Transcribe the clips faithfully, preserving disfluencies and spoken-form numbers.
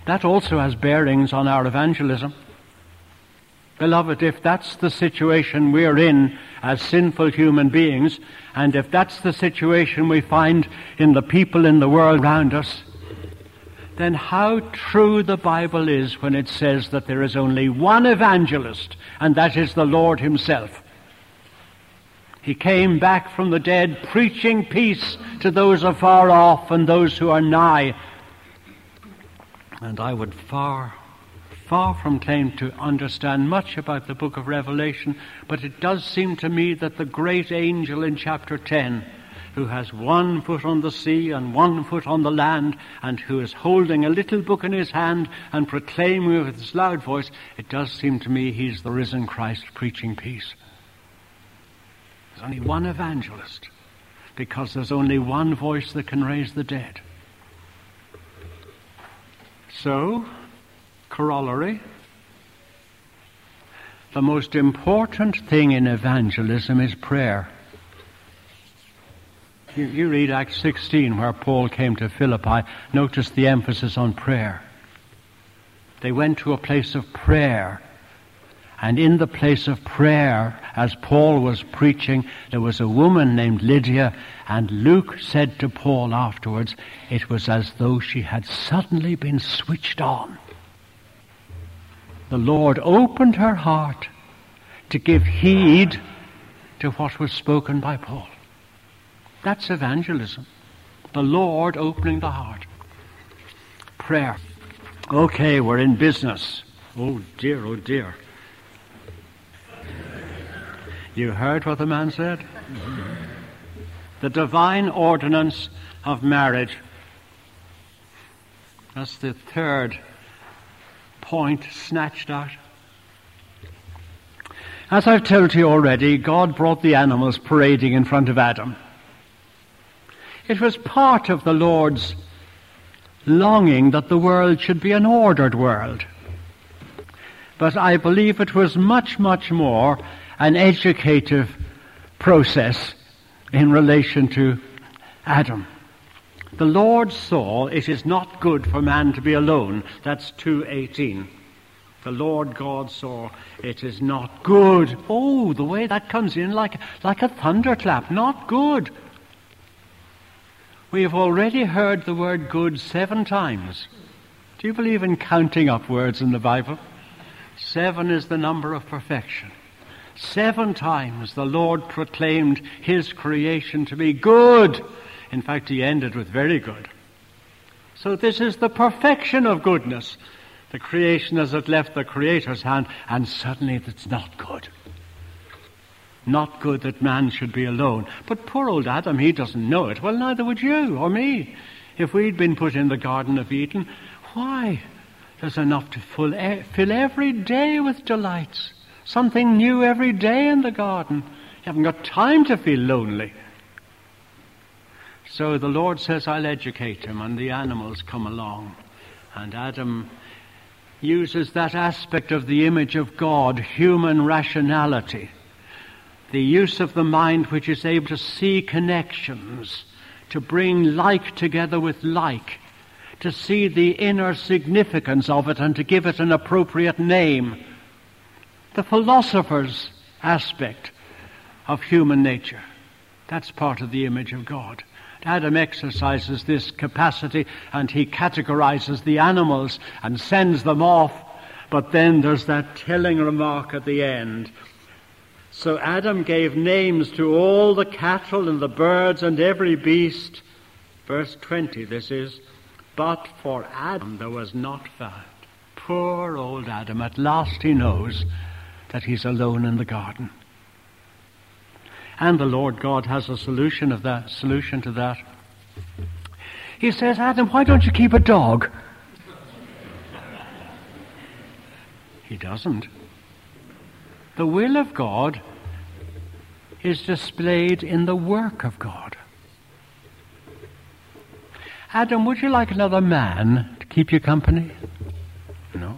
That also has bearings on our evangelism. Beloved, if that's the situation we're in as sinful human beings, and if that's the situation we find in the people in the world around us, then how true the Bible is when it says that there is only one evangelist, and that is the Lord himself. He came back from the dead preaching peace to those afar off and those who are nigh. And I would far, far from claim to understand much about the book of Revelation, but it does seem to me that the great angel in chapter ten, who has one foot on the sea and one foot on the land, and who is holding a little book in his hand and proclaiming with his loud voice, it does seem to me he's the risen Christ preaching peace. There's only one evangelist, because there's only one voice that can raise the dead. So, corollary, the most important thing in evangelism is prayer. You, you read Acts sixteen, where Paul came to Philippi. Notice the emphasis on prayer. They went to a place of prayer. And in the place of prayer, as Paul was preaching, there was a woman named Lydia, and Luke said to Paul afterwards, it was as though she had suddenly been switched on. The Lord opened her heart to give heed to what was spoken by Paul. That's evangelism. The Lord opening the heart. Prayer. Okay, we're in business. Oh dear, oh dear. You heard what the man said? Mm-hmm. The divine ordinance of marriage. That's the third point snatched out. As I've told you already, God brought the animals parading in front of Adam. It was part of the Lord's longing that the world should be an ordered world. But I believe it was much, much more an educative process in relation to Adam. The Lord saw it is not good for man to be alone. That's two eighteen. The Lord God saw it is not good. Oh, the way that comes in like, like a thunderclap. Not good. We have already heard the word good seven times. Do you believe in counting up words in the Bible? Seven is the number of perfection. Seven times the Lord proclaimed his creation to be good. In fact, he ended with very good. So this is the perfection of goodness. The creation as it left the Creator's hand, and suddenly it's not good. Not good that man should be alone. But poor old Adam, he doesn't know it. Well, neither would you or me. If we'd been put in the Garden of Eden, why? There's enough to fill every day with delights. Something new every day in the garden. You haven't got time to feel lonely. So the Lord says, I'll educate him, and the animals come along. And Adam uses that aspect of the image of God, human rationality, the use of the mind which is able to see connections, to bring like together with like, to see the inner significance of it and to give it an appropriate name. The philosopher's aspect of human nature. That's part of the image of God. Adam exercises this capacity, and he categorizes the animals and sends them off. But then there's that telling remark at the end. So Adam gave names to all the cattle and the birds and every beast. Verse twenty, this is, but for Adam there was not found. Poor old Adam, at last he knows that he's alone in the garden. And the Lord God has a solution of that solution to that. He says, Adam, why don't you keep a dog? He doesn't. The will of God is displayed in the work of God. Adam, would you like another man to keep you company? No.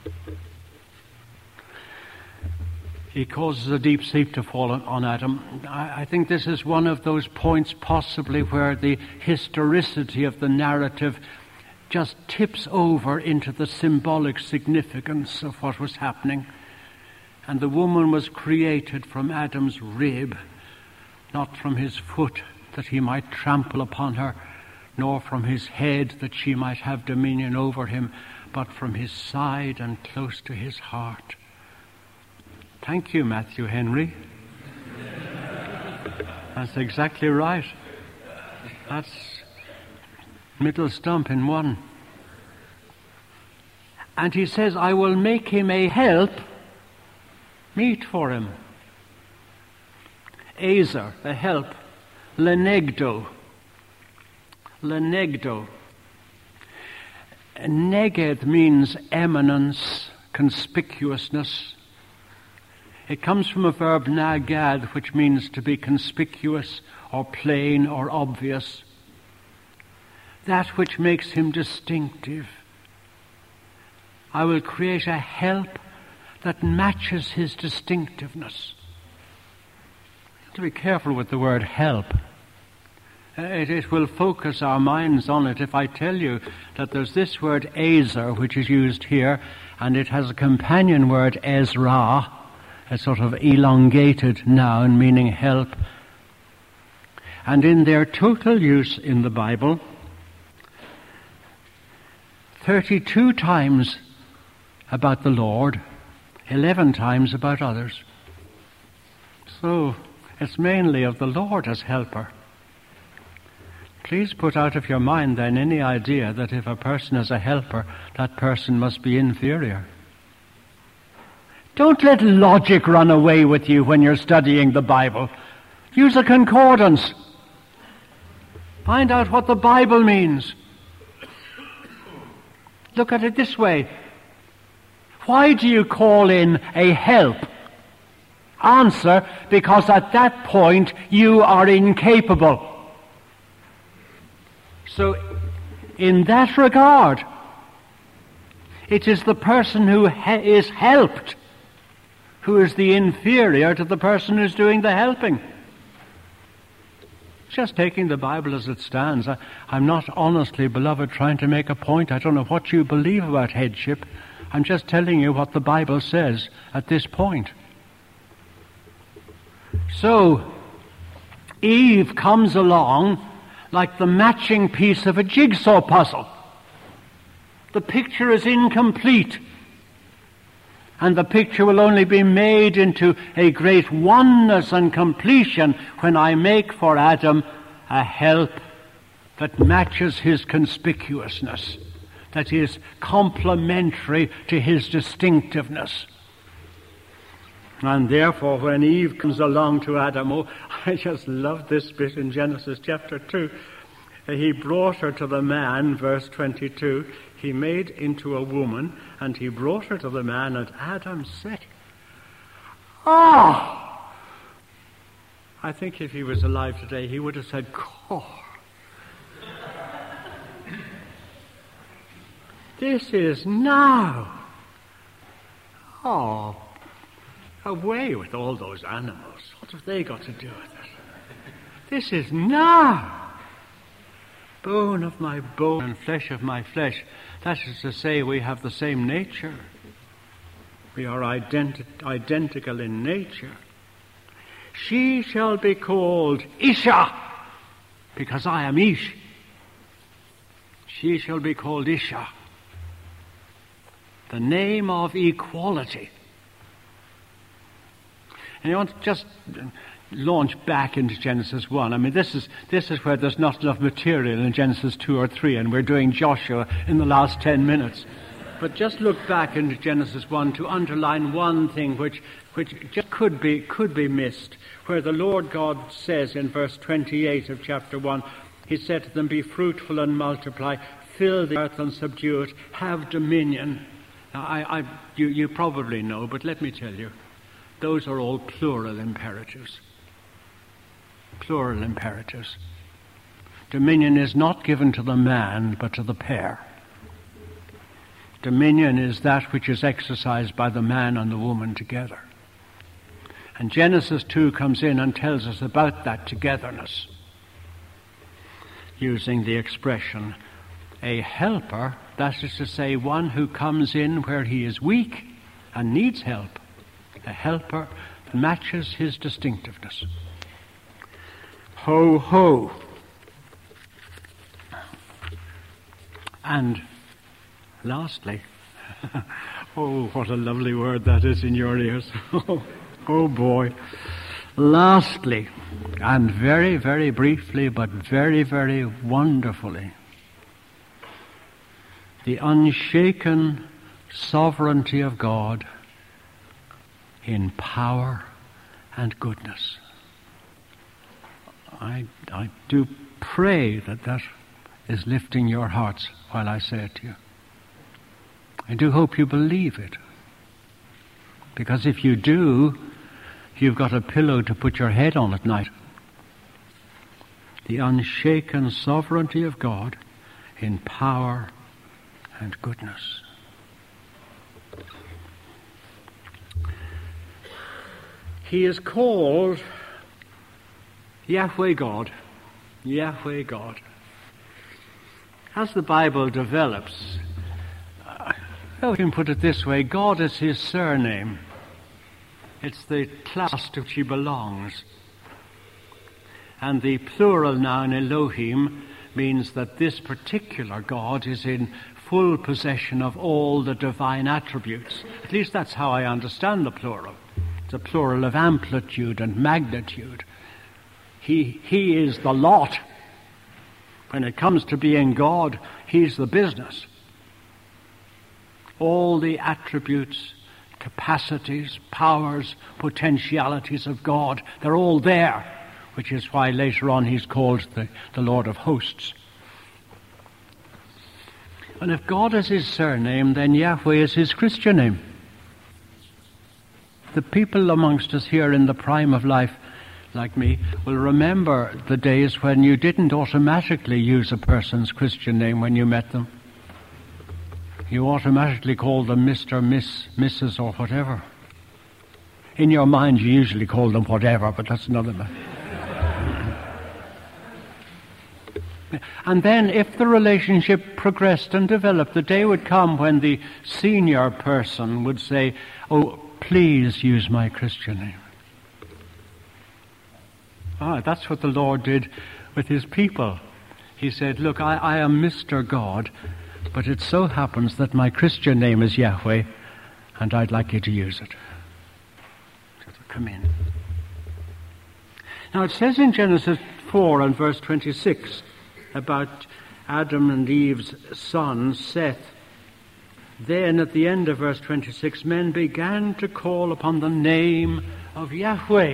He causes a deep sleep to fall on Adam. I, I think this is one of those points possibly where the historicity of the narrative just tips over into the symbolic significance of what was happening. And the woman was created from Adam's rib, not from his foot that he might trample upon her, nor from his head that she might have dominion over him, but from his side and close to his heart. Thank you, Matthew Henry. That's exactly right. That's middle stump in one. And he says, I will make him a help meet for him. Azer, the help. Lenegdo. Lenegdo. Neged means eminence, conspicuousness. It comes from a verb nagad, which means to be conspicuous or plain or obvious. That which makes him distinctive. I will create a help that matches his distinctiveness. You have to be careful with the word help. It, it will focus our minds on it. If I tell you that there's this word Azer, which is used here, and it has a companion word Ezra, a sort of elongated noun meaning help. And in their total use in the Bible, thirty-two times about the Lord, eleven times about others. So it's mainly of the Lord as helper. Please put out of your mind then any idea that if a person is a helper, that person must be inferior. Don't let logic run away with you when you're studying the Bible. Use a concordance. Find out what the Bible means. Look at it this way. Why do you call in a help? Answer, because at that point you are incapable. So, in that regard, it is the person who he- is helped who is the inferior to the person who's doing the helping. Just taking the Bible as it stands. I, I'm not honestly, beloved, trying to make a point. I don't know what you believe about headship. I'm just telling you what the Bible says at this point. So, Eve comes along like the matching piece of a jigsaw puzzle. The picture is incomplete. And the picture will only be made into a great oneness and completion when I make for Adam a help that matches his conspicuousness, that is complementary to his distinctiveness. And therefore, when Eve comes along to Adam, oh, I just love this bit in Genesis chapter two. He brought her to the man, verse twenty-two. He made into a woman, and he brought her to the man, and Adam said, "Oh!" I think if he was alive today, he would have said, "Core." This is now. Oh, away with all those animals. What have they got to do with it? This is now. Bone of my bone and flesh of my flesh. That is to say, we have the same nature. We are identi- identical in nature. She shall be called Isha, because I am Ish. She shall be called Isha, the name of equality. And you want to just launch back into Genesis one. I mean, this is this is where there's not enough material in Genesis two or three, and we're doing Joshua in the last ten minutes. But just look back into Genesis one to underline one thing which which just could be could be missed, where the Lord God says in verse twenty-eight of chapter one, he said to them, "Be fruitful and multiply, fill the earth and subdue it, have dominion." Now, I, I you, you probably know, but let me tell you, those are all plural imperatives. Plural imperatives. Dominion is not given to the man, but to the pair. Dominion is that which is exercised by the man and the woman together. And Genesis two comes in and tells us about that togetherness, using the expression, a helper, that is to say, one who comes in where he is weak and needs help, a helper that matches his distinctiveness. Ho, ho. And lastly, oh, what a lovely word that is in your ears. Oh boy. Lastly, and very, very briefly, but very, very wonderfully, the unshaken sovereignty of God in power and goodness. I, I do pray that that is lifting your hearts while I say it to you. I do hope you believe it. Because if you do, you've got a pillow to put your head on at night. The unshaken sovereignty of God in power and goodness. He is called Yahweh God. Yahweh God. As the Bible develops, uh, we can put it this way, God is his surname. It's the class to which he belongs. And the plural noun Elohim means that this particular God is in full possession of all the divine attributes. At least that's how I understand the plural. It's a plural of amplitude and magnitude. He, he is the lot. When it comes to being God, he's the business. All the attributes, capacities, powers, potentialities of God, they're all there, which is why later on he's called the, the Lord of Hosts. And if God is his surname, then Yahweh is his Christian name. The people amongst us here in the prime of life, like me, will remember the days when you didn't automatically use a person's Christian name when you met them. You automatically called them Mister, Miss, Missus or whatever. In your mind you usually call them whatever, but that's another matter. And then if the relationship progressed and developed, the day would come when the senior person would say, "Oh, please use my Christian name." Ah, that's what the Lord did with his people. He said, "Look, I, I am Mister God, but it so happens that my Christian name is Yahweh, and I'd like you to use it." So come in. Now it says in Genesis four and verse twenty-six about Adam and Eve's son, Seth. Then at the end of verse twenty-six, men began to call upon the name of Yahweh.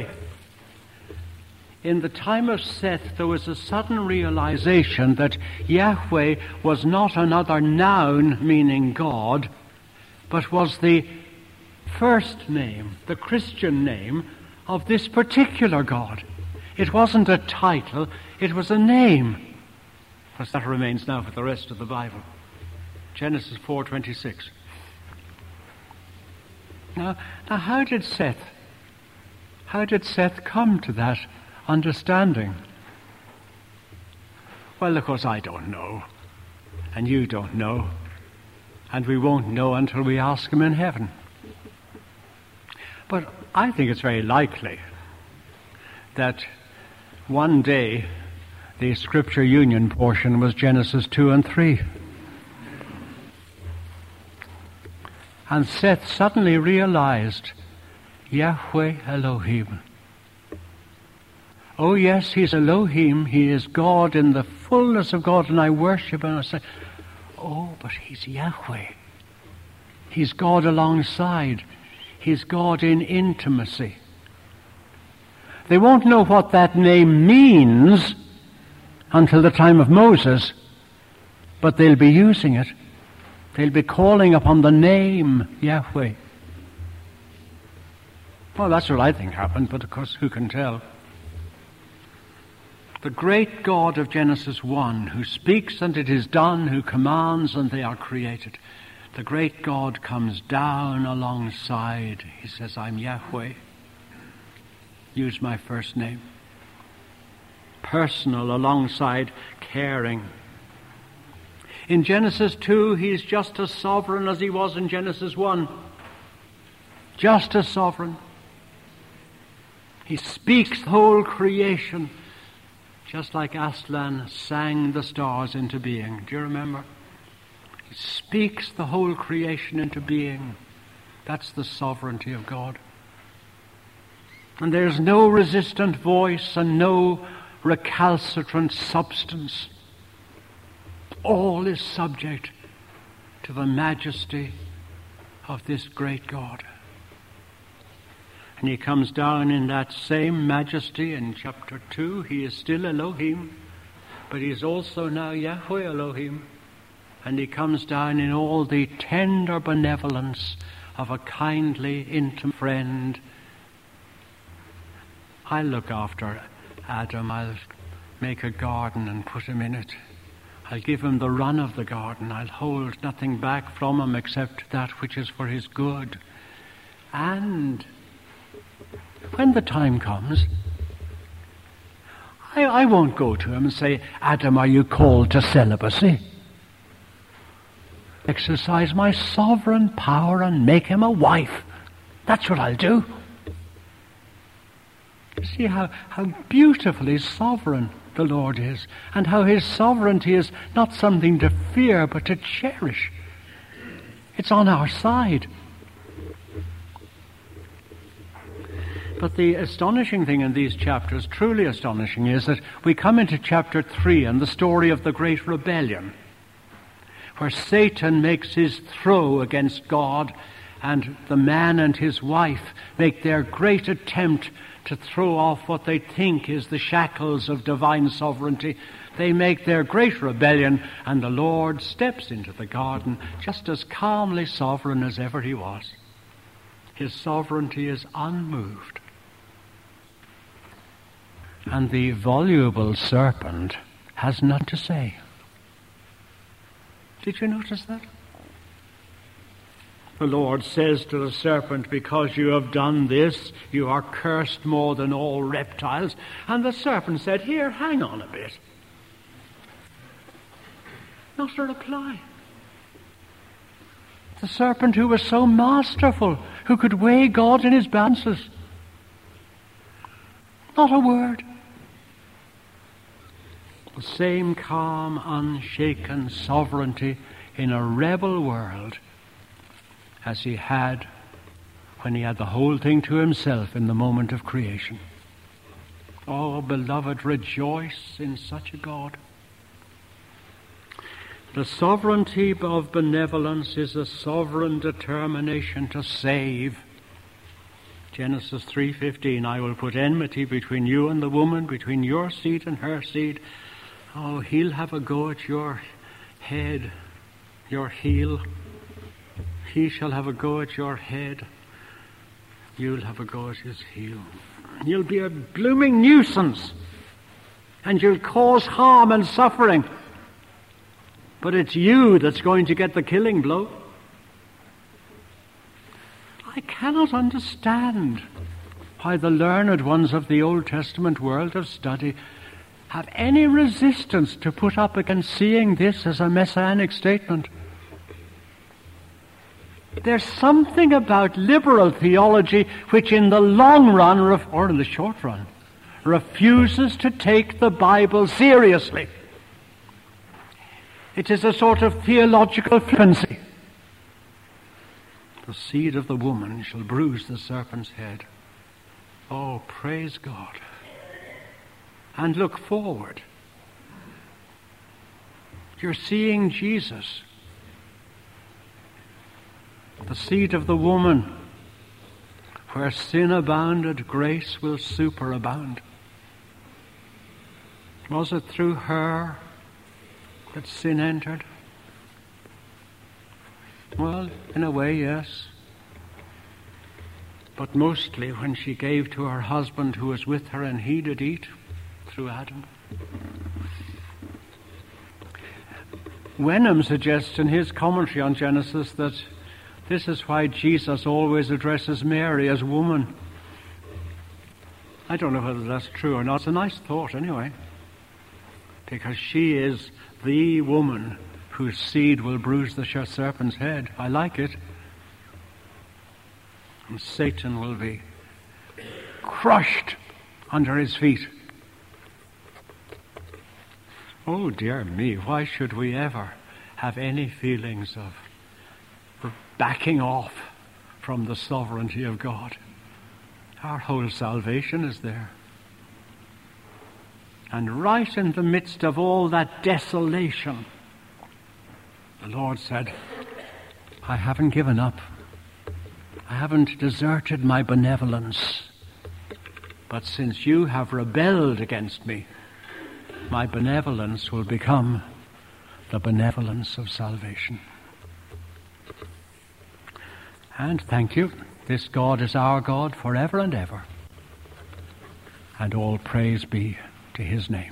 In the time of Seth, there was a sudden realization that Yahweh was not another noun meaning God, but was the first name, the Christian name of this particular God. It wasn't a title, it was a name. Of course, that remains now for the rest of the Bible. Genesis four twenty-six. Now, now how did Seth, how did Seth come to that understanding? Well, of course, I don't know, and you don't know, and we won't know until we ask him in heaven. But I think it's very likely that one day the Scripture Union portion was Genesis two and three. And Seth suddenly realized, Yahweh Elohim. Oh yes, he's Elohim, he is God in the fullness of God, and I worship him. And I say, oh, but he's Yahweh. He's God alongside. He's God in intimacy. They won't know what that name means until the time of Moses, but they'll be using it. They'll be calling upon the name Yahweh. Well, that's what I think happened, but of course, who can tell? The great God of Genesis one, who speaks and it is done, who commands and they are created. The great God comes down alongside. He says, I'm Yahweh. Use my first name. Personal alongside caring. In Genesis two, he's just as sovereign as he was in Genesis one. Just as sovereign. He speaks the whole creation, just like Aslan sang the stars into being. Do you remember? He speaks the whole creation into being. That's the sovereignty of God. And there's no resistant voice and no recalcitrant substance. All is subject to the majesty of this great God. And he comes down in that same majesty in chapter two. He is still Elohim, but he is also now Yahweh Elohim. And he comes down in all the tender benevolence of a kindly, intimate friend. I'll look after Adam. I'll make a garden and put him in it. I'll give him the run of the garden. I'll hold nothing back from him except that which is for his good. And when the time comes, I, I won't go to him and say, Adam, are you called to celibacy? Exercise my sovereign power and make him a wife. That's what I'll do. See how, how beautifully sovereign the Lord is, and how his sovereignty is not something to fear but to cherish. It's on our side. But the astonishing thing in these chapters, truly astonishing, is that we come into chapter three and the story of the great rebellion, where Satan makes his throw against God, and the man and his wife make their great attempt to throw off what they think is the shackles of divine sovereignty. They make their great rebellion, and the Lord steps into the garden just as calmly sovereign as ever he was. His sovereignty is unmoved. And the voluble serpent has nothing to say. Did you notice that? The Lord says to the serpent, because you have done this, you are cursed more than all reptiles. And the serpent said, here, hang on a bit. Not a reply. The serpent who was so masterful, who could weigh God in his balances. Not a word. The same calm, unshaken sovereignty in a rebel world as he had when he had the whole thing to himself in the moment of creation. Oh, beloved, rejoice in such a God. The sovereignty of benevolence is a sovereign determination to save. Genesis three fifteen, I will put enmity between you and the woman, between your seed and her seed. Oh, he'll have a go at your head, your heel. He shall have a go at your head. You'll have a go at his heel. You'll be a blooming nuisance. And you'll cause harm and suffering. But it's you that's going to get the killing blow. I cannot understand why the learned ones of the Old Testament world of study have any resistance to put up against seeing this as a messianic statement. There's something about liberal theology which in the long run, or in the short run, refuses to take the Bible seriously. It is a sort of theological flippancy. The seed of the woman shall bruise the serpent's head. Oh, praise God. And look forward. You're seeing Jesus. The seed of the woman. Where sin abounded, grace will superabound. Was it through her that sin entered? Well, in a way, yes. But mostly when she gave to her husband who was with her, and he did eat, through Adam. Wenham suggests in his commentary on Genesis that this is why Jesus always addresses Mary as woman. I don't know whether that's true or not. It's a nice thought anyway. Because she is the woman whose seed will bruise the serpent's head. I like it. And Satan will be crushed under his feet. Oh, dear me, why should we ever have any feelings of backing off from the sovereignty of God? Our whole salvation is there. And right in the midst of all that desolation, the Lord said, I haven't given up. I haven't deserted my benevolence. But since you have rebelled against me, my benevolence will become the benevolence of salvation. And thank you, this God is our God forever and ever. And all praise be to his name.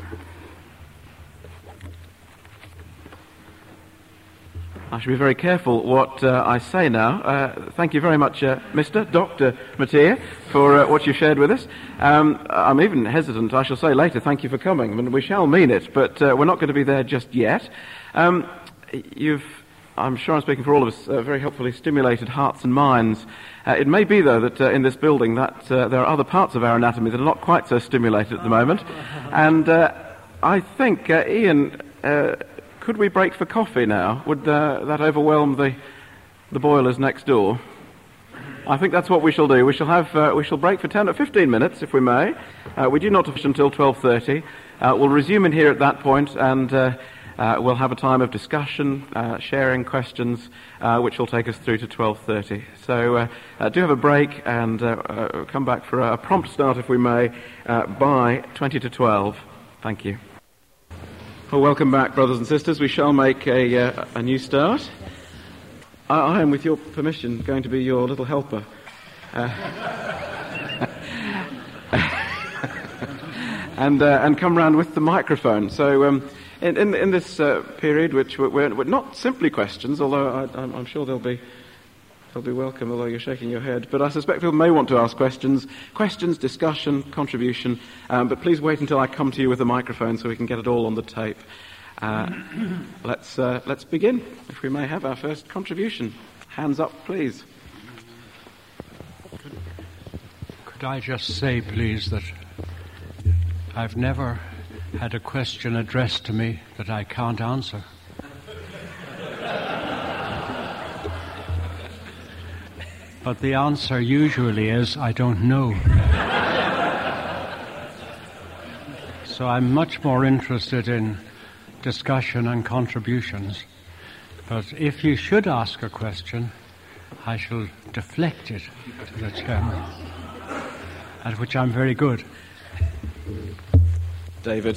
I should be very careful what uh, I say now. Uh, thank you very much, uh, Mister Doctor Mattia, for uh, what you shared with us. Um, I'm even hesitant, I shall say later, thank you for coming. I mean, we shall mean it, but uh, we're not going to be there just yet. Um, you've, I'm sure I'm speaking for all of us, uh, very helpfully stimulated hearts and minds. Uh, it may be, though, that uh, in this building that uh, there are other parts of our anatomy that are not quite so stimulated at the moment. And uh, I think, uh, Ian... Uh, Could we break for coffee now? Would uh, that overwhelm the the boilers next door? I think that's what we shall do. We shall have uh, we shall break for ten or fifteen minutes, if we may. Uh, we do not finish until twelve thirty. Uh, we'll resume in here at that point, and uh, uh, we'll have a time of discussion, uh, sharing questions, uh, which will take us through to twelve thirty. So uh, uh, do have a break and uh, uh, come back for a prompt start, if we may, uh, by twenty to twelve. Thank you. Well, welcome back, brothers and sisters. We shall make a, uh, a new start. I, I am, with your permission, going to be your little helper. Uh, and uh, and come round with the microphone. So um, in, in, in this uh, period, which we're, we're not simply questions, although I, I'm, I'm sure they'll be they'll be welcome, although you're shaking your head. But I suspect people may want to ask questions, questions, discussion, contribution. Um, but please wait until I come to you with a microphone so we can get it all on the tape. Uh, let's uh, let's begin. If we may have our first contribution. Hands up, please. Could I just say, please, that I've never had a question addressed to me that I can't answer. But the answer usually is, I don't know. So I'm much more interested in discussion and contributions. But if you should ask a question, I shall deflect it to the chairman, at which I'm very good. David.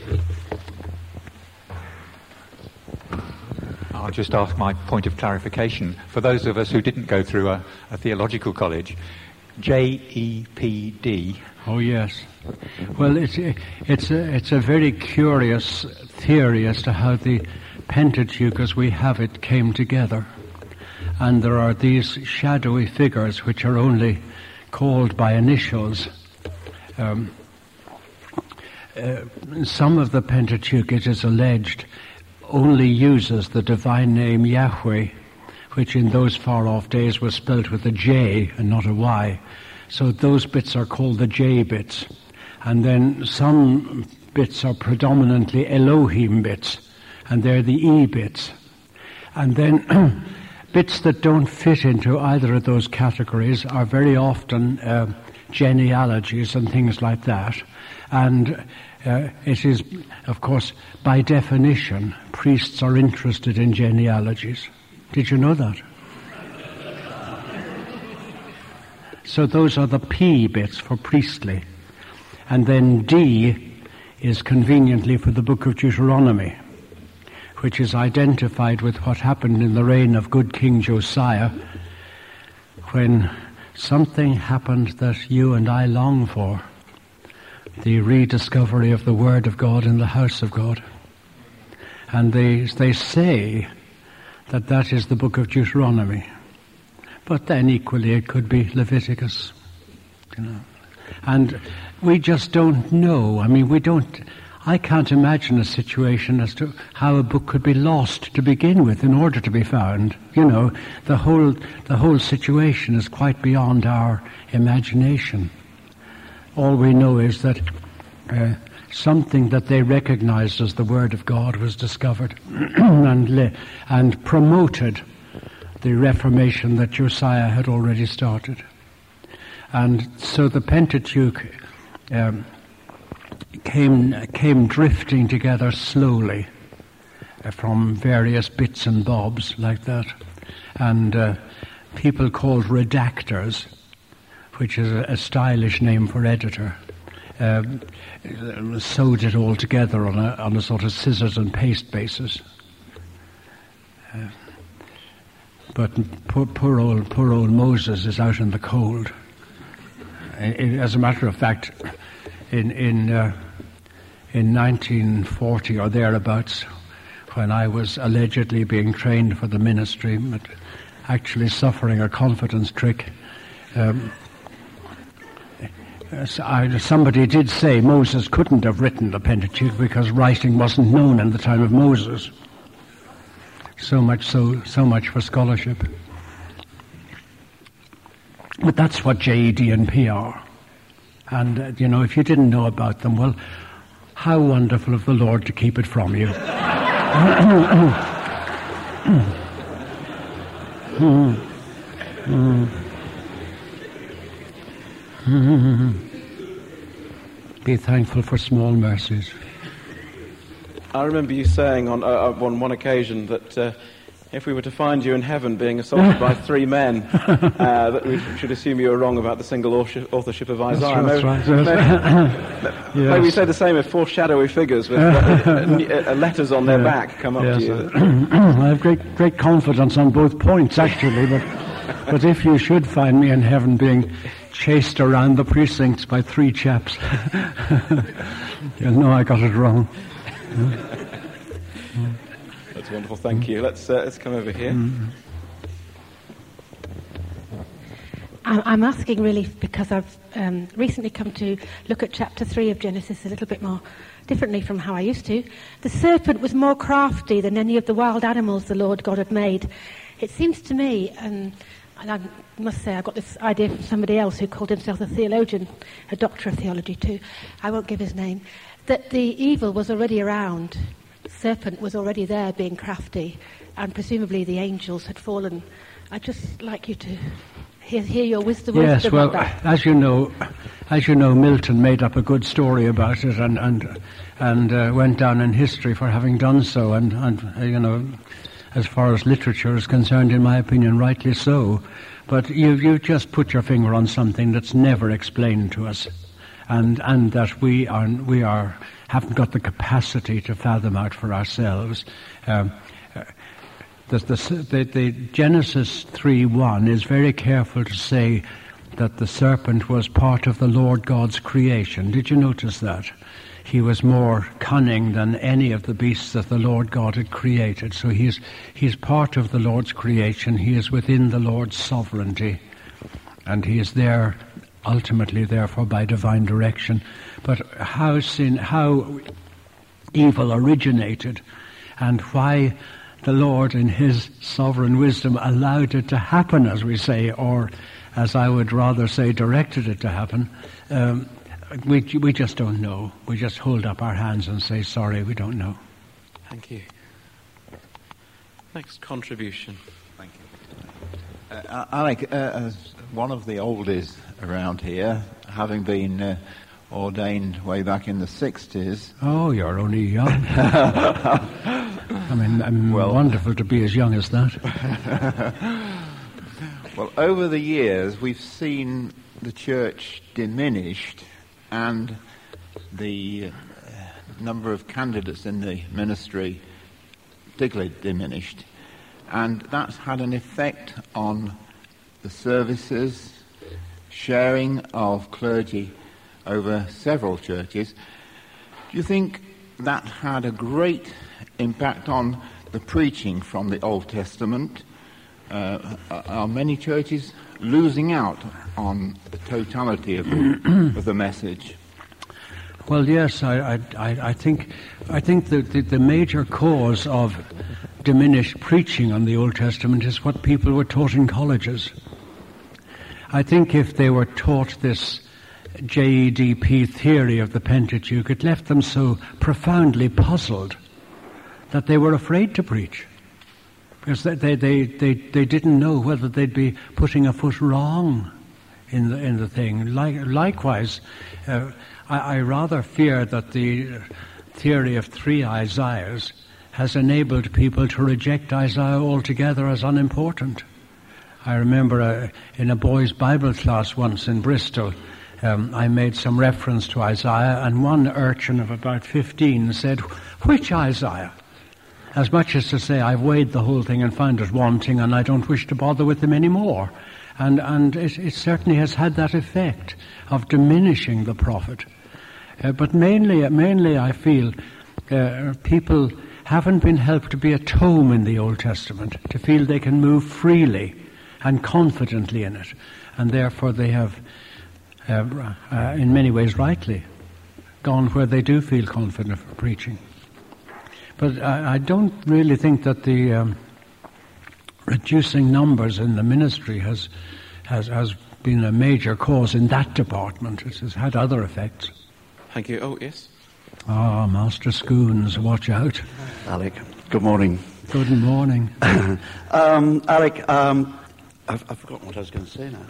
I'll just ask my point of clarification. For those of us who didn't go through a, a theological college, J E P D. Oh, yes. Well, it's, it's, a, it's a very curious theory as to how the Pentateuch as we have it came together. And there are these shadowy figures which are only called by initials. Um, uh, some of the Pentateuch, it is alleged, only uses the divine name Yahweh, which in those far-off days was spelt with a J and not a Y. So those bits are called the J bits. And then some bits are predominantly Elohim bits, and they're the E bits. And then bits that don't fit into either of those categories are very often uh, genealogies and things like that. And uh, it is, of course, by definition, priests are interested in genealogies. Did you know that? So those are the P bits for priestly. And then D is conveniently for the book of Deuteronomy, which is identified with what happened in the reign of good King Josiah, when something happened that you and I long for, the rediscovery of the Word of God in the house of God. And they, they say that that is the book of Deuteronomy. But then equally it could be Leviticus, you know. And we just don't know. I mean, we don't, I can't imagine a situation as to how a book could be lost to begin with in order to be found. You know, the whole the whole situation is quite beyond our imagination. All we know is that uh, something that they recognized as the Word of God was discovered and li- and promoted the Reformation that Josiah had already started. And so the Pentateuch um, came came drifting together slowly uh, from various bits and bobs like that. And uh, people called redactors, which is a, a stylish name for editor, um, sewed it all together on a, on a sort of scissors and paste basis. Uh, but poor, poor old poor old Moses is out in the cold. In, as a matter of fact, in in uh, in nineteen forty or thereabouts, when I was allegedly being trained for the ministry, but actually suffering a confidence trick, um, I, somebody did say Moses couldn't have written the Pentateuch because writing wasn't known in the time of Moses. So much so, so much for scholarship. But that's what J E D and P are. And, uh, you know, if you didn't know about them, well, how wonderful of the Lord to keep it from you. Be thankful for small mercies. I remember you saying on, uh, on one occasion that uh, if we were to find you in heaven being assaulted by three men, uh, that we should assume you were wrong about the single authorship of Isaiah. That's maybe, right. maybe, Yes. maybe we say the same if four shadowy figures with uh, uh, letters on their Yeah. back come up Yes, to you. uh, I have great great confidence on both points, actually, but but if you should find me in heaven being chased around the precincts by three chaps, you'll know I got it wrong. That's wonderful, thank you. Let's uh, let's come over here. Mm. I'm I'm asking really because I've um, recently come to look at chapter three of Genesis a little bit more differently from how I used to. The serpent was more crafty than any of the wild animals the Lord God had made. It seems to me, um, and I must say I got this idea from somebody else who called himself a theologian, a doctor of theology too, I won't give his name, that the evil was already around. The serpent was already there being crafty, and presumably the angels had fallen. I'd just like you to hear, hear your wisdom. Yes, wisdom well, on that. as you know, as you know, Milton made up a good story about it, and and and uh, went down in history for having done so, and and uh, you know, as far as literature is concerned, in my opinion, rightly so. But you you just put your finger on something that's never explained to us, and and that we are we are haven't got the capacity to fathom out for ourselves. Um, The, the, the Genesis three one is very careful to say that the serpent was part of the Lord God's creation. Did you notice that? He was more cunning than any of the beasts that the Lord God had created. So he's, he's part of the Lord's creation. He is within the Lord's sovereignty. And he is there, ultimately, therefore, by divine direction. But how sin, how evil originated, and why the Lord, in his sovereign wisdom, allowed it to happen, as we say, or, as I would rather say, directed it to happen, um, we we just don't know. We just hold up our hands and say, sorry, we don't know. Thank you. Next contribution. Thank you. Uh, Alec, uh, as one of the oldies around here, having been uh, ordained way back in the sixties... Oh, you're only young. I mean, I'm Well- wonderful to be as young as that. Well, over the years, we've seen the church diminished and the uh, number of candidates in the ministry particularly diminished. And that's had an effect on the services, sharing of clergy over several churches. Do you think that had a great impact on the preaching from the Old Testament? Uh, are many churches losing out on the totality of the, of the message? Well, yes, I, I, I think, I think that the, the major cause of diminished preaching on the Old Testament is what people were taught in colleges. I think if they were taught this J E D P theory of the Pentateuch, it left them so profoundly puzzled that they were afraid to preach. Because they, they, they, they, they didn't know whether they'd be putting a foot wrong in the, in the thing. Like, likewise, uh, I, I rather fear that the theory of three Isaiahs has enabled people to reject Isaiah altogether as unimportant. I remember uh, in a boys' Bible class once in Bristol, um, I made some reference to Isaiah, and one urchin of about fifteen said, "Which Isaiah?" As much as to say, I've weighed the whole thing and found it wanting, and I don't wish to bother with him anymore. And, and it, it certainly has had that effect of diminishing the prophet. Uh, but mainly, mainly I feel uh, people haven't been helped to be at home in the Old Testament, to feel they can move freely and confidently in it. And therefore they have, uh, uh, in many ways rightly, gone where they do feel confident for preaching. But I, I don't really think that the um, reducing numbers in the ministry has, has has been a major cause in that department. It has had other effects. Thank you. Oh, yes. Ah, Master Scoons, watch out. Alec, good morning. Good morning. um, Alec, um, I've, I've forgotten what I was going to say now.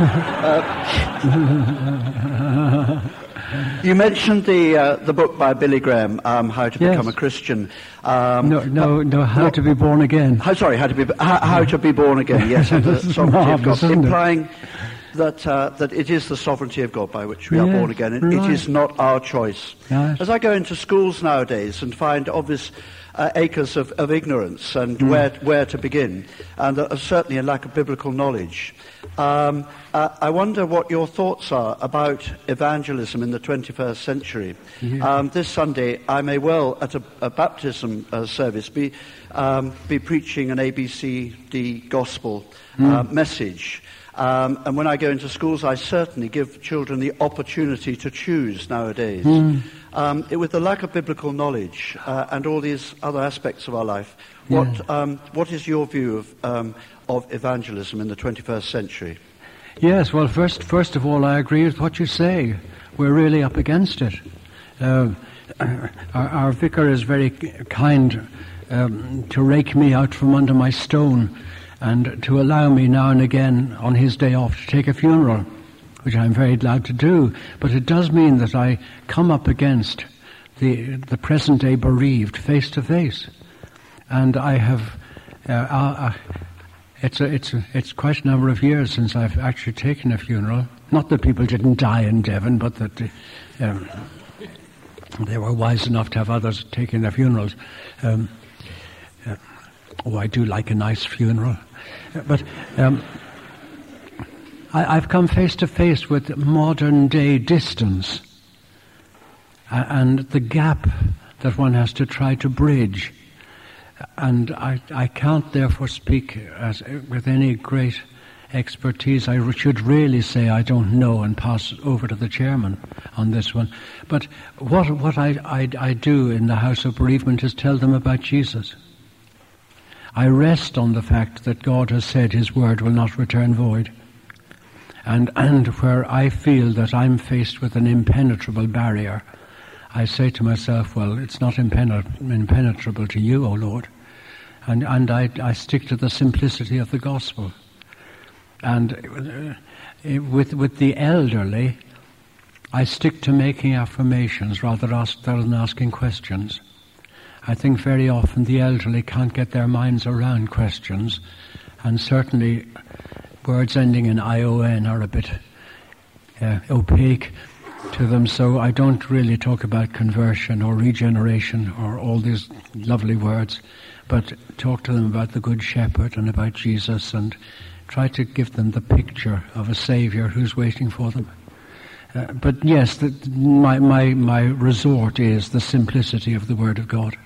uh, you mentioned the uh, the book by Billy Graham, um, How to Yes. Become a Christian. Um, No, no, no, How no, to Be Born Again. How, sorry, how to be how, how to be born again? Yes, under the sovereignty of Marvellous, God, isn't it? implying that uh, that it is the sovereignty of God by which we are Yes, born again. It, right. it is not our choice. Yes. As I go into schools nowadays and find obvious uh, acres of, of ignorance and Mm. where where to begin, and uh, certainly a lack of biblical knowledge, um, uh, I wonder what your thoughts are about evangelism in the twenty-first century. Yeah. Um, this Sunday, I may well, at a, a baptism uh, service, be um, be preaching an A B C D gospel uh, message. Um, and when I go into schools, I certainly give children the opportunity to choose nowadays. Mm. Um, it, with the lack of biblical knowledge uh, and all these other aspects of our life, what Yeah. um, what is your view of um, of evangelism in the twenty-first century? Yes, well, first, first of all, I agree with what you say. We're really up against it. Uh, our, our vicar is very kind um, to rake me out from under my stone and to allow me now and again on his day off to take a funeral, which I'm very glad to do. But it does mean that I come up against the the present day bereaved face to face, and I have. Uh, uh, it's a, it's a, it's quite a number of years since I've actually taken a funeral. Not that people didn't die in Devon, but that uh, um, they were wise enough to have others taking their funerals. Um, uh, oh, I do like a nice funeral. But um, I, I've come face to face with modern day distance uh, and the gap that one has to try to bridge. And I, I can't therefore speak as, with any great expertise. I should really say I don't know and pass over to the chairman on this one. But what, what I, I, I do in the House of Bereavement is tell them about Jesus. I rest on the fact that God has said his word will not return void. And, and where I feel that I'm faced with an impenetrable barrier, I say to myself, well, it's not impenet- impenetrable to you, O Lord. And, and I, I stick to the simplicity of the gospel. And uh, with, with the elderly, I stick to making affirmations rather, ask, rather than asking questions. I think very often the elderly can't get their minds around questions, and certainly words ending in I O N are a bit uh, opaque to them, so I don't really talk about conversion or regeneration or all these lovely words, but talk to them about the Good Shepherd and about Jesus and try to give them the picture of a Saviour who's waiting for them. Uh, but yes, the, my, my, my resort is the simplicity of the Word of God.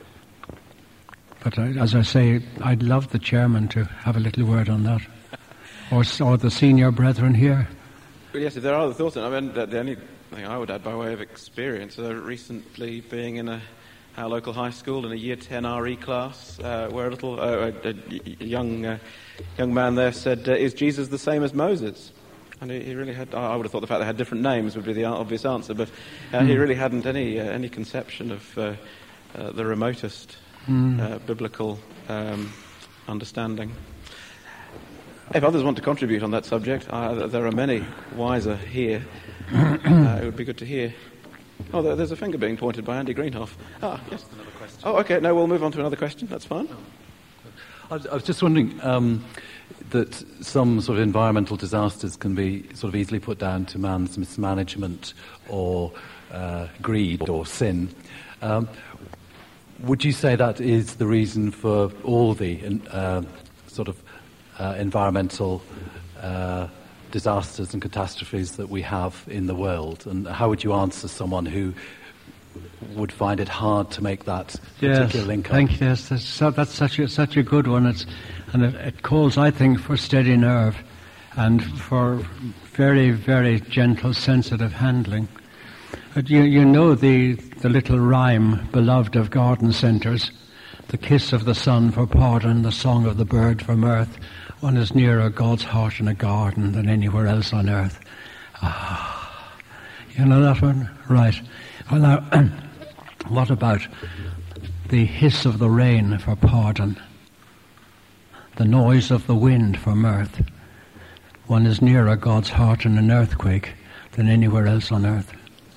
But I, as I say, I'd love the chairman to have a little word on that, or, or the senior brethren here. Well, yes, if there are other thoughts, I mean, the, the only thing I would add by way of experience, uh, recently being in a our local high school in a year ten R E class, uh, where a little uh, a, a young uh, young man there said, uh, "Is Jesus the same as Moses?" And he, he really had. I would have thought the fact they had different names would be the obvious answer, but uh, mm. he really hadn't any uh, any conception of uh, uh, the remotest mm. uh, biblical um, understanding. If others want to contribute on that subject, uh, there are many wiser here. Uh, it would be good to hear. Oh, there, there's a finger being pointed by Andy Greenhoff. Ah, yes. Another question. Oh, okay. No, we'll move on to another question. That's fine. I was, I was just wondering um, that some sort of environmental disasters can be sort of easily put down to man's mismanagement or uh, greed or sin. Um, would you say that is the reason for all the uh, sort of uh, environmental uh, disasters and catastrophes that we have in the world? And how would you answer someone who would find it hard to make that particular yes, link up? Thank you. Yes, that's, so, that's such a such a good one. It's, and it, it calls, I think, for steady nerve and for very, very gentle, sensitive handling. But you you know the the little rhyme, beloved of garden centres, the kiss of the sun for pardon, the song of the bird for mirth. One is nearer God's heart in a garden than anywhere else on earth. Ah, you know that one? Right. Well, now, what about the hiss of the rain for pardon, the noise of the wind for mirth? One is nearer God's heart in an earthquake than anywhere else on earth.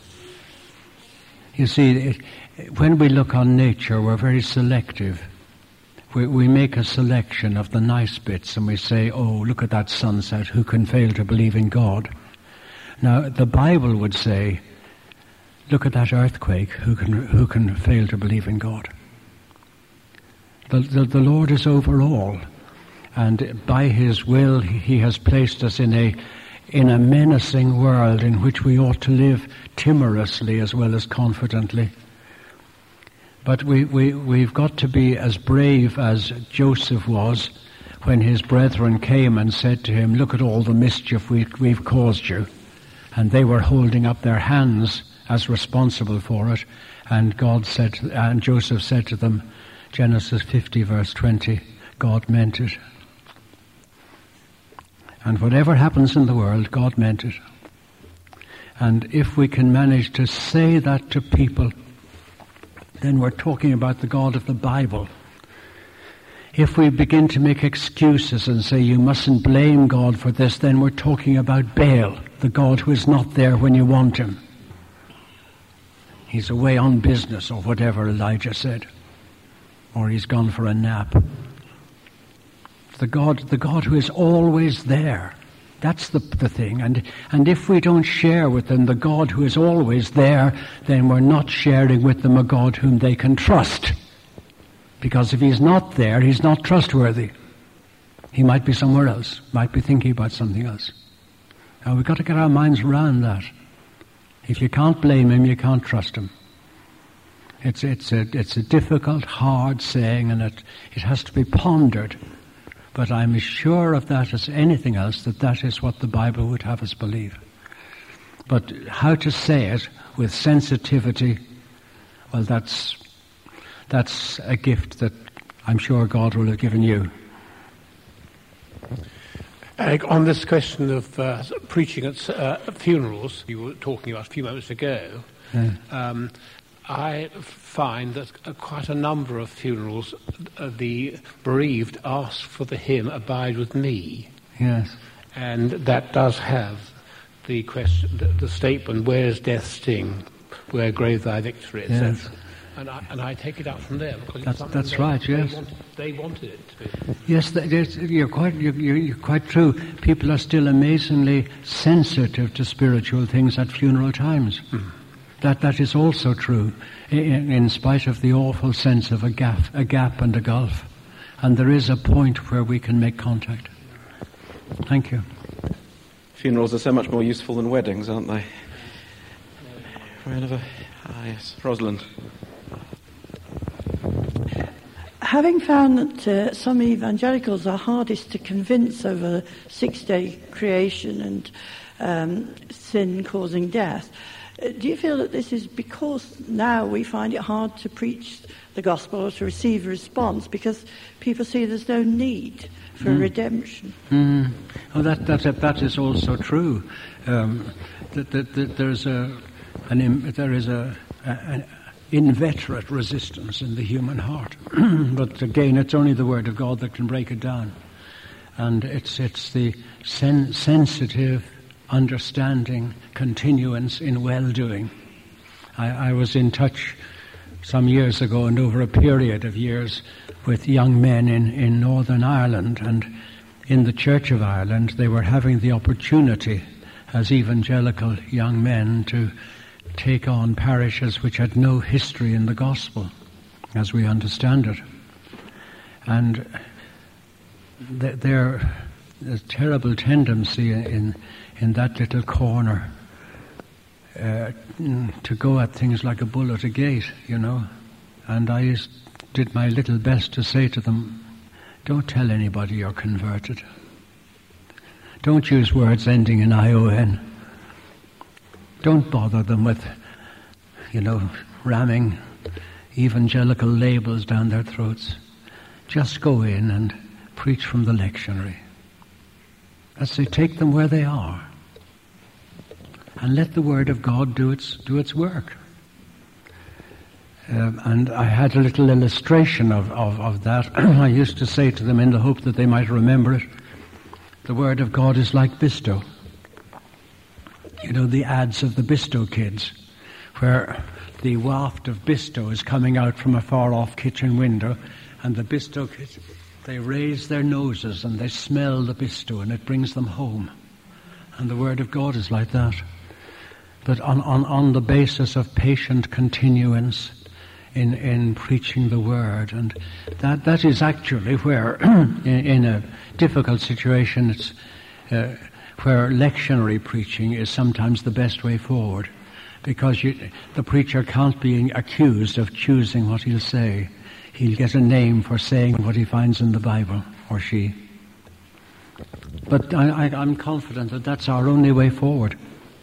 You see, it, when we look on nature, we're very selective. We, we make a selection of the nice bits and we say, oh, look at that sunset, who can fail to believe in God? Now, the Bible would say, look at that earthquake, who can who can fail to believe in God? The, the, the Lord is over all, and by His will He has placed us in a in a menacing world in which we ought to live timorously as well as confidently. But we, we, we've got to be as brave as Joseph was when his brethren came and said to him, look at all the mischief we, we've caused you. And they were holding up their hands as responsible for it. And God said, and Joseph said to them, Genesis fifty verse twenty, God meant it. And whatever happens in the world, God meant it. And if we can manage to say that to people, then we're talking about the God of the Bible. If we begin to make excuses and say you mustn't blame God for this, then we're talking about Baal, the God who is not there when you want him. He's away on business, or whatever Elijah said. Or he's gone for a nap. The God, the God who is always there. That's the, the thing. And, and if we don't share with them the God who is always there, then we're not sharing with them a God whom they can trust. Because if he's not there, he's not trustworthy. He might be somewhere else, might be thinking about something else. Now we've got to get our minds around that. If you can't blame him, you can't trust him. It's, it's, a, it's a difficult, hard saying, and it, it has to be pondered. But I'm as sure of that as anything else, that that is what the Bible would have us believe. But how to say it with sensitivity, well, that's that's a gift that I'm sure God will have given you. Eric, on this question of uh, preaching at uh, funerals, you were talking about a few moments ago, Yeah. um, I find that uh, quite a number of funerals, uh, the bereaved ask for the hymn "Abide with Me," Yes. and that does have the question, the, the statement, "Where is death's sting? Where grave thy victory?" et cetera. Yes. And I, and I take it out from there because That's- it's something that's they, right, they yes. wanted, they wanted it to be. Yes, that is, you're quite you're, you're quite true. People are still amazingly sensitive to spiritual things at funeral times. Mm. That that is also true, in, in spite of the awful sense of a gap, a gap and a gulf. And there is a point where we can make contact. Thank you. Funerals are so much more useful than weddings, aren't they? Whenever, ah, yes, Rosalind. Having found that uh, some evangelicals are hardest to convince over six-day creation and um, sin causing death, do you feel that this is because now we find it hard to preach the gospel or to receive a response because people see there's no need for mm. redemption? Mm. Oh, that that that is also true. Um, that, that, that there's a an there is a, a an inveterate resistance in the human heart, but again, it's only the Word of God that can break it down, and it's it's the sen- sensitive, understanding continuance in well-doing. I, I was in touch some years ago and over a period of years with young men in, in Northern Ireland, and in the Church of Ireland they were having the opportunity as evangelical young men to take on parishes which had no history in the gospel as we understand it. And th- there there's a terrible tendency in in that little corner uh, to go at things like a bull at a gate, you know. And I used, did my little best to say to them, don't tell anybody you're converted. Don't use words ending in I O N. Don't bother them with, you know, ramming evangelical labels down their throats. Just go in and preach from the lectionary. I say, take them where they are, and let the Word of God do its do its work. Um, and I had a little illustration of, of, of that. I used to say to them in the hope that they might remember it, the Word of God is like Bisto. You know, the ads of the Bisto kids, where the waft of Bisto is coming out from a far-off kitchen window, and the Bisto kids, they raise their noses and they smell the Bisto, and it brings them home. And the Word of God is like that. But on, on, on the basis of patient continuance in, in preaching the Word. And that, that is actually where, in, in a difficult situation, it's uh, where lectionary preaching is sometimes the best way forward. Because you, the preacher can't be accused of choosing what he'll say. He'll get a name for saying what he finds in the Bible, or she. But I, I, I'm confident that that's our only way forward.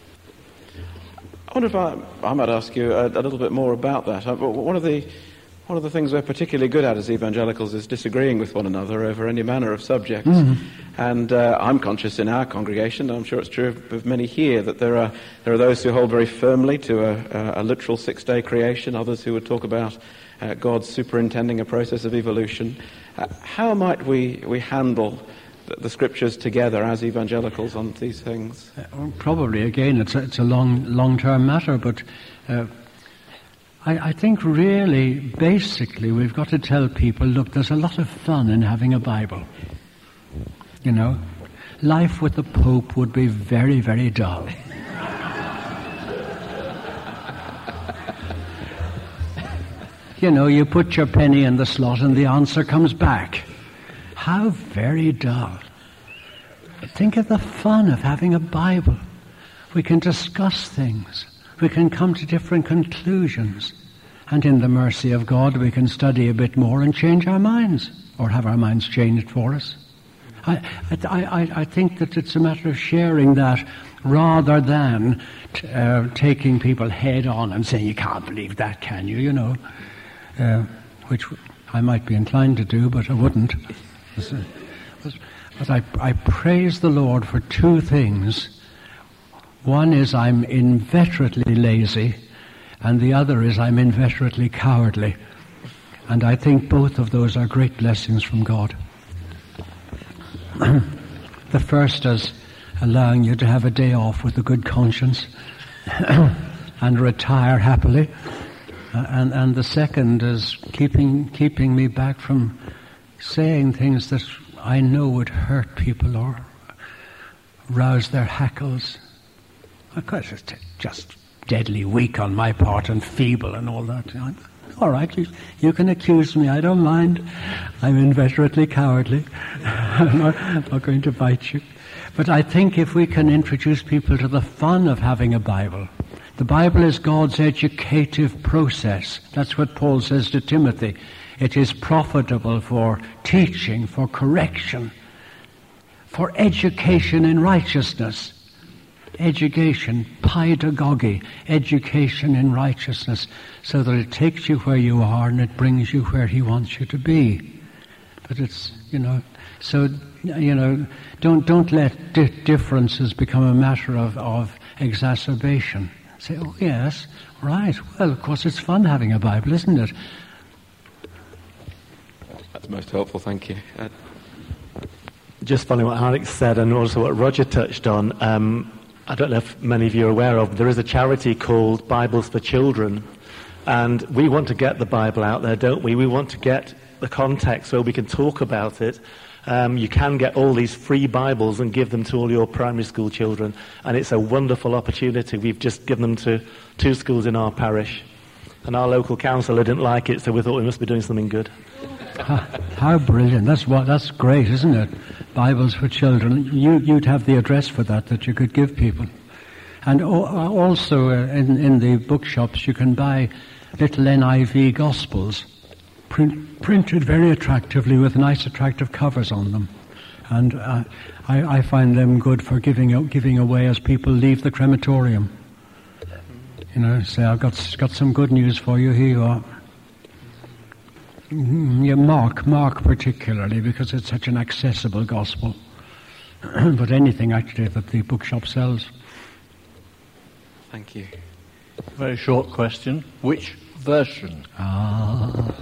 I wonder if I, I might ask you a, a little bit more about that. One of the one of the things we're particularly good at as evangelicals is disagreeing with one another over any manner of subjects. Mm-hmm. And uh, I'm conscious in our congregation, and I'm sure it's true of, of many here, that there are there are those who hold very firmly to a, a, a literal six-day creation, others who would talk about uh, God superintending a process of evolution. Uh, how might we, we handle the, the Scriptures together as evangelicals on these things? Uh, well, probably, again, it's a, it's a long, long-term matter, but uh, I, I think really, basically, we've got to tell people, look, there's a lot of fun in having a Bible. You know, life with the Pope would be very, very dull. You know, you put your penny in the slot and the answer comes back. How very dull. Think of the fun of having a Bible. We can discuss things. We can come to different conclusions. And in the mercy of God, we can study a bit more and change our minds, or have our minds changed for us. I, I, I think that it's a matter of sharing that rather than t- uh, taking people head on and saying, you can't believe that, can you, you know, uh, which I might be inclined to do, but I wouldn't. But I, I praise the Lord for two things. One is I'm inveterately lazy, and the other is I'm inveterately cowardly. And I think both of those are great blessings from God. The first is allowing you to have a day off with a good conscience and retire happily. Uh, and, and the second is keeping keeping me back from saying things that I know would hurt people or rouse their hackles. Of course, it's just deadly weak on my part and feeble and all that. All right, you, you can accuse me, I don't mind. I'm inveterately cowardly. I'm not, I'm not going to bite you. But I think if we can introduce people to the fun of having a Bible. The Bible is God's educative process. That's what Paul says to Timothy. It is profitable for teaching, for correction, for education in righteousness. education, pedagogy, education in righteousness, so that it takes you where you are and it brings you where he wants you to be. But it's, you know, so, you know, don't don't let di- differences become a matter of, of exacerbation. Say, oh yes, right, well, of course it's fun having a Bible, isn't it? That's most helpful, thank you. Uh, Just following what Alex said and also what Roger touched on, um, I don't know if many of you are aware of, there is a charity called Bibles for Children, and we want to get the Bible out there, don't we? We want to get the context where we can talk about it. Um, you can get all these free Bibles and give them to all your primary school children, and it's a wonderful opportunity. We've just given them to two schools in our parish, and our local councillor didn't like it, so we thought we must be doing something good. How brilliant. That's what, that's great, isn't it? Bibles for children. You, you'd have the address for that, that you could give people. And also uh, in, in the bookshops you can buy little N I V Gospels, print, printed very attractively with nice attractive covers on them. And uh, I, I find them good for giving giving away as people leave the crematorium. You know, say, I've got, got some good news for you, here you are. Yeah, Mark, Mark particularly, because it's such an accessible gospel. But anything actually that the bookshop sells. Thank you. Very short question. Which version? Ah.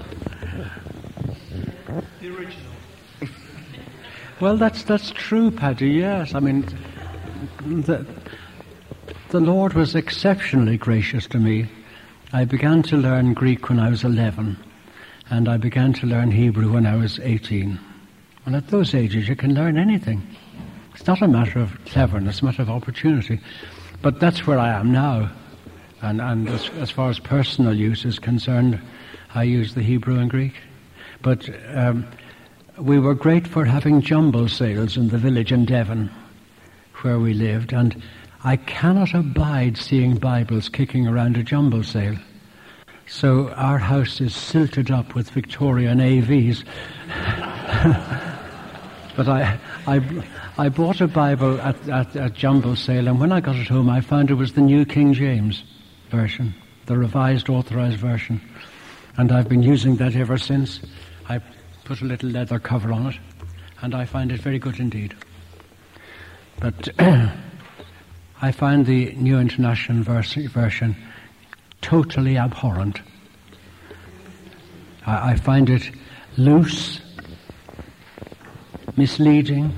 The original. Well, that's that's true, Paddy, yes. I mean, the, the Lord was exceptionally gracious to me. I began to learn Greek when I was eleven. And I began to learn Hebrew when I was eighteen. And at those ages, you can learn anything. It's not a matter of cleverness, it's a matter of opportunity. But that's where I am now. And, and as, as far as personal use is concerned, I use the Hebrew and Greek. But um, we were great for having jumble sales in the village in Devon, where we lived. And I cannot abide seeing Bibles kicking around a jumble sale. So our house is silted up with Victorian A Vs. But I, I, I bought a Bible at, at, at jumble sale, and when I got it home, I found it was the New King James version, the revised, authorized version. And I've been using that ever since. I put a little leather cover on it, and I find it very good indeed. But I find the New International vers- Version totally abhorrent. I, I find it loose, misleading,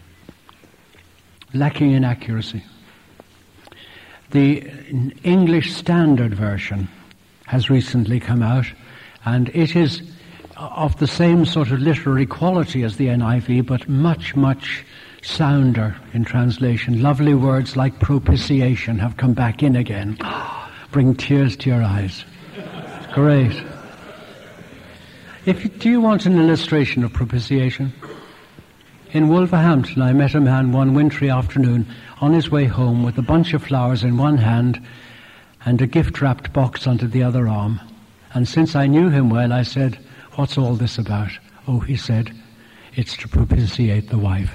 lacking in accuracy. The English Standard Version has recently come out, and it is of the same sort of literary quality as the N I V, but much, much sounder in translation. Lovely words like propitiation have come back in again. Bring tears to your eyes. Great. If you, do you want an illustration of propitiation? In Wolverhampton, I met a man one wintry afternoon on his way home with a bunch of flowers in one hand and a gift-wrapped box under the other arm. And since I knew him well, I said, "What's all this about?" "Oh," he said, "it's to propitiate the wife."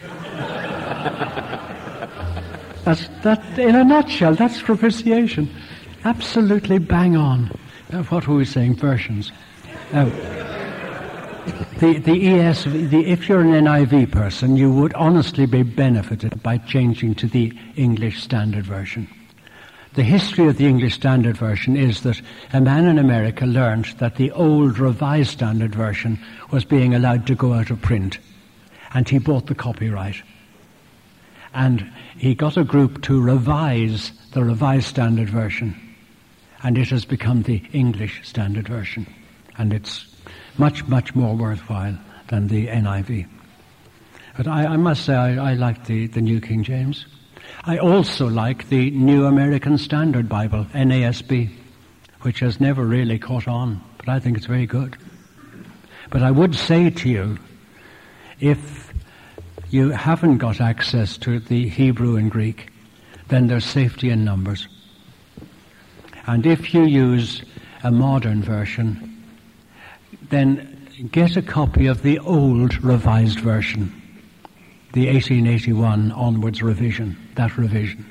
That's, that, in a nutshell, that's propitiation. Absolutely bang on. Now, what were we saying? Versions. Now, the, the E S V, the, if you're an N I V person, you would honestly be benefited by changing to the English Standard Version. The history of the English Standard Version is that a man in America learned that the old Revised Standard Version was being allowed to go out of print, and he bought the copyright. And he got a group to revise the Revised Standard Version, and it has become the English Standard Version. And it's much, much more worthwhile than the N I V. But I, I must say I, I like the, the New King James. I also like the New American Standard Bible, N A S B, which has never really caught on, but I think it's very good. But I would say to you, if you haven't got access to the Hebrew and Greek, then there's safety in numbers. And if you use a modern version, then get a copy of the old Revised Version, the eighteen eighty-one onwards revision, that revision.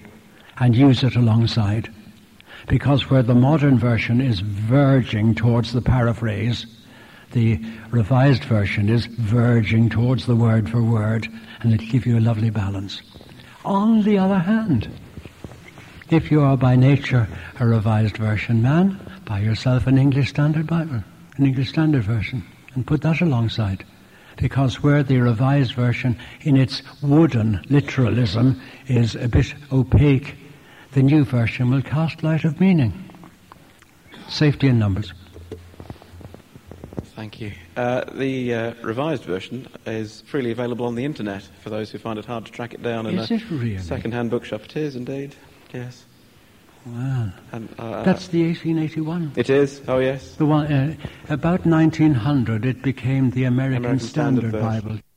and use it alongside. Because where the modern version is verging towards the paraphrase, the revised version is verging towards the word for word, and it'll give you a lovely balance. On the other hand, if you are by nature a revised version man, buy yourself an English Standard Bible, an English Standard Version, and put that alongside. Because where the revised version, in its wooden literalism, is a bit opaque, the new version will cast light of meaning. Safety in numbers. Thank you. Uh, the uh, revised version is freely available on the internet for those who find it hard to track it down in is a it really? second-hand bookshop. It is indeed, yes. Wow. And, uh, That's the eighteen eighty-one. It is, oh yes. The one, uh, about nineteen hundred, it became the American, American Standard, Standard Version. Bible.